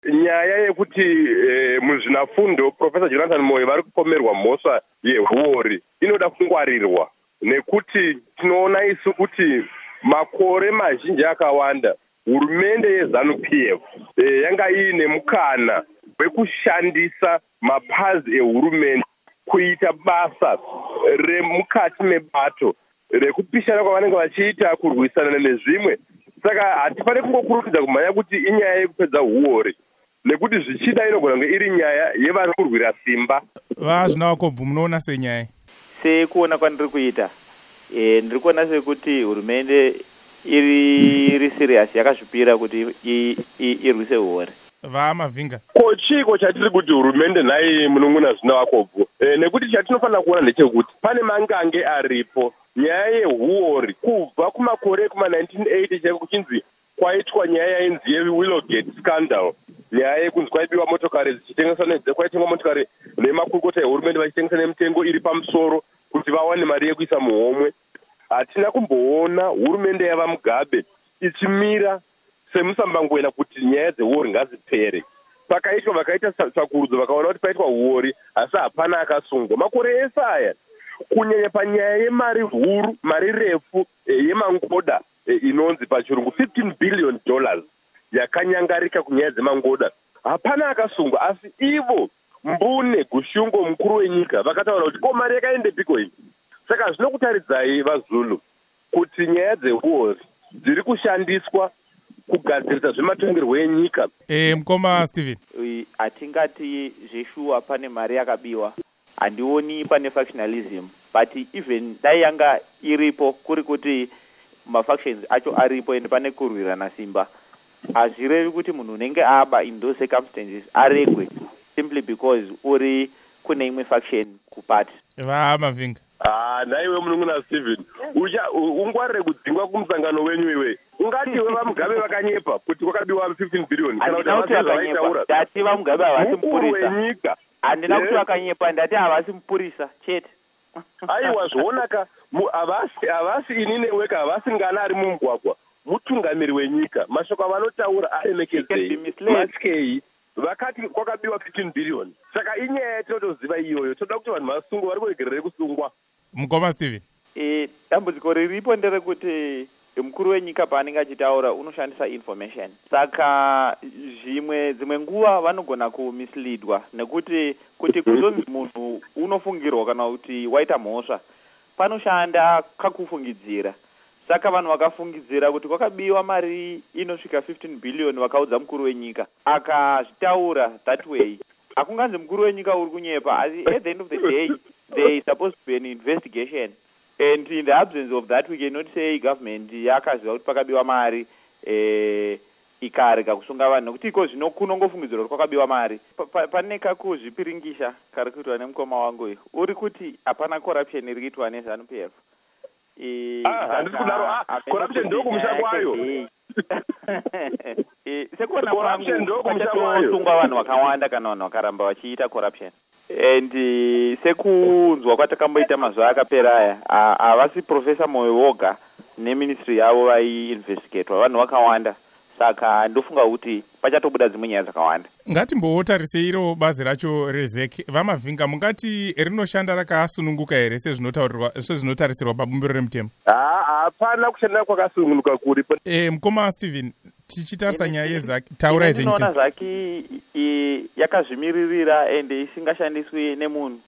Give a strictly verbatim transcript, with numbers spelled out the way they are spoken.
nyaya yekuti e, muzvinafundo Profesa Jonathan Moyo vari kupomerwa mhosva yehuori inoda kungwarirwa, nekuti tinoona isu kuti makore mazhinji akawanda hurumende yeZANU-P F e, yanga iine mukana wekushandisa mapazi ehurumende kuita basa remukati mebato rekupishana kwavanenge vachiita kurwisana nezvimwe. Saka hatifaniri kungokurukidza kumhanya kuti inyaya yekupedza huori, nekuti zvichida inogona kunge iri nyaya yevari kurwira simba. Vazvinawakobvu, munoona senyaya sekuona kwandiri kuita e, ndiri kuona sekuti hurumende iri iri serious yakazvipira kuti irwise huori. Vamavhinga, ko chiko chatiri kuti hurumende nhai munun'una Zvinawakobvu e, nekuti chatinofanira kuona ndechekuti pane mangange aripo nyaya yehuori kubva kumakore kuma nineteen eighty chaiko kuchinzi kwaitwa nyaya yainzi yeWillowgate scandal, nyaya yekunzi kwaibiwa motokari dzichitengeswa kwaitengwa motokari nemakurukota ehurumende vachitengesa nemitengo iri pamusoro kuti vawane mari yekuisa muhomwe. Hatina kumboona hurumende yava Mugabe ichimira semusambangoena kuti nyaya dzehuori ngadzipere. Pakaitwa vakaita sakurudzo vakaona kuti paitwa huori asi hapana akasungwa makore ese aya, kunyanya panyaya yemari huru, mari refu e, yemangoda e, inonzi pachirungu fifteen billion dollars yakanyangarika kunyaya dzemangoda, hapana akasungwa. Asi ivo Mbune Gushungo mukuru wenyika vakataura kuti ko mari yakaendepiko iyi. Saka zvinokutaridzai vaZulu kuti nyaya dzehuori dziri kushandiswa kugadzirisa zvematongerwo enyika. Eh, mukoma Steven, hatingati zveshuwa pane mari yakabiwa, handioni pane factionalism, but even dai yanga iripo kuri kuti mafactions acho aripo ende pane kurwirana simba, hazvirevi kuti munhu unenge aba in those circumstances aregwe simply because uri kune imwe faction kupati. Vamavhinga, ah naiwe munun'una Steven ucha ungwarire kudzingwa kumusangano wenyu iwe ungati we vaMugabe vakanyepa kuti kwakabiwa fifteen billion kana kuti vakanyepa. Ndati vaMugabe havasi mupurisa wenyika, handina kuti vakanyepa, ndati havasi mupurisa chete. aiwa zvonaka havasi havasi inini weka havasi ngana ari mumugwagwa mutungamiri wenyika. Mashoko avanotaura aremekedzei matyei vakati kwakabiwa fifteen billion. Saka inyaya yatinotoziva iyoyo, toda kuti vanhu vasungwa vari kuregerere kusungwa. mukoma Steven, e, dambudziko riripo nderekuti mukuru wenyika paanenge achitaura unoshandisa information, saka zvimwe dzimwe nguva vanogona kumisleadwa, nekuti kuti kuzonzi munhu unofungirwa kana kuti waita mhosva panoshanda kakufungidzira. Saka vanhu vakafungidzira kuti kwakabiwa mari inosvika fifteen billion vakaudza mukuru wenyika akazvitaura that way, hakunganzi mukuru wenyika uri kunyepa, asi at the end of the day there is supposed to be an investigation, and in the absence of that we cannot say government yakaziva kuti pakabiwa mari eh, ikarega kusunga vanhu, nokuti iko zvino kunongofungidzira kuti kwakabiwa mari. Pane kakuzvipiringisha kari kuitwa nemukoma wangu uyu uri kuti hapana corruption iri kuitwa neZANU-P F. handisi kudaro corruption ndo kumusha kwayo sekuona kwangu pachatosungwa vanhu vakawanda kana vanhu vakaramba vachiita corruption, and sekunzwa kwatakamboita mazuva akapera aya havasi Profesa Moyo voga neministry yavo vaiinvestigatwa, vanhu vakawanda. Saka ndofunga kuti pachatobuda dzimwe nyaya dzakawanda. Ngatimbotarisei iro bazi racho reZEC. Vamavhinga, mungati rinoshanda rakasununguka here sezvinotaurirwa sezvinotarisirwa pabumbiro remutemo? Ah, hapana kushanda kwakasununguka kuri. Eh, mukoma Steven, tichitarisa nyaya yeZAC, taurai zvenyika. Ndinoona ZAC yakazvimiririra ende isingashandiswi nemunhu.